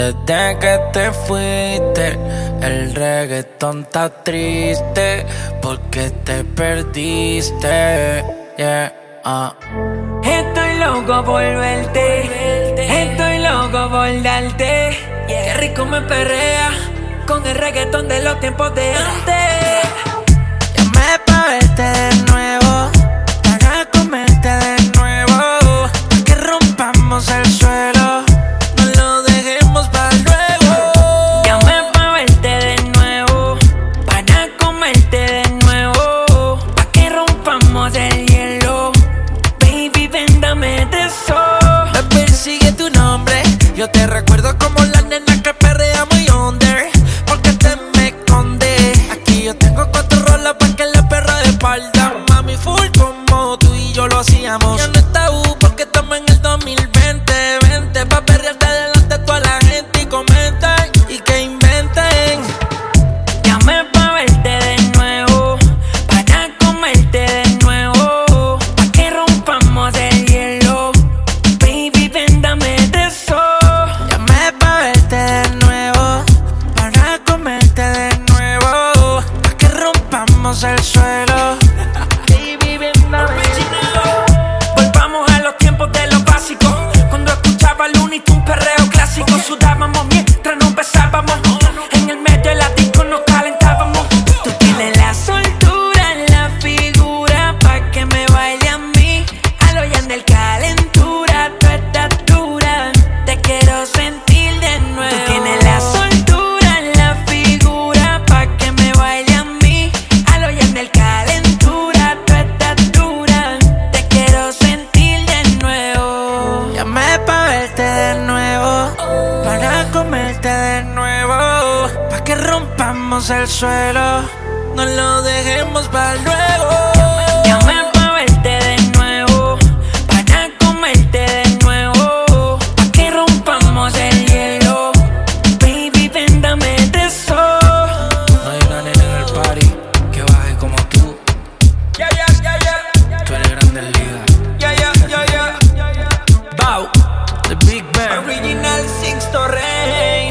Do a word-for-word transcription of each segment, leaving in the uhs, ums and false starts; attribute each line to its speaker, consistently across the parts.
Speaker 1: Desde que te fuiste, el reggaetón está triste porque te perdiste. Yeah, uh.
Speaker 2: Estoy loco por verte, estoy loco por darte. Qué rico me perrea con el reggaetón de los tiempos de antes.
Speaker 1: Llamé pa' verte de nuevo, para comerte de nuevo, pa' que rompamos el suelo, no lo dejemos para luego.
Speaker 2: Llamé pa' verte de nuevo, para comerte de nuevo, pa' que rompamos el hielo. Baby, ven, dame de eso.
Speaker 1: Me persigue tu nombre, yo te recuerdo como la nena que perrea muy under. Porque te me esconde. Aquí yo tengo cuatro rolas pa' que la perra de espalda. Mami, full como tú y yo lo hacíamos. Ya no es tabú porque estamos en el dos mil veinte. Vente pa' perrearte delante de toda la gente y comenten y que inventen.
Speaker 2: Llamé pa' verte de nuevo, para comerte de nuevo, pa' que rompamos el hielo. Baby, ven, dame de eso.
Speaker 1: Llamé pa' verte de nuevo, para comerte de nuevo, pa' que rompamos el suelo. Baby, ven, dame de eso.
Speaker 2: Volvamos a los tiempos de lo básico, cuando escuchaba Looney Tunes, perreo clásico. Sudábamos mientras nos besábamos, en el medio de la disco nos calentábamos. Tú tienes la soltura, la figura, pa' que me baile a mí. A lo Yandel calentura, tu estatura, te quiero sentir de nuevo. Tú tienes la soltura, la figura, pa' que me baile a mí. A lo Yandel calentura, tu estatura, te quiero sentir de nuevo.
Speaker 1: Llamé pa' verte de nuevo, para comerte de nuevo, pa' que rompamos el suelo, no lo dejemos para luego.
Speaker 2: Llamé pa' verte de nuevo, para comerte de nuevo, pa' que rompamos el hielo. Baby, ven, dame de eso.
Speaker 1: No hay una nena en el party que baje como tú.
Speaker 2: Yeah, yeah, yeah, yeah.
Speaker 1: Tú eres grande en liga.
Speaker 2: Yeah, yeah, yeah, yeah. Bow,
Speaker 1: The Big Bang.
Speaker 2: Original Sixto Rey.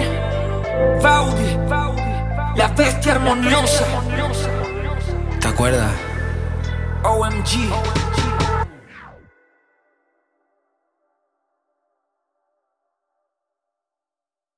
Speaker 2: Vaudi, la bestia armoniosa.
Speaker 1: ¿Te acuerdas?
Speaker 2: O M G.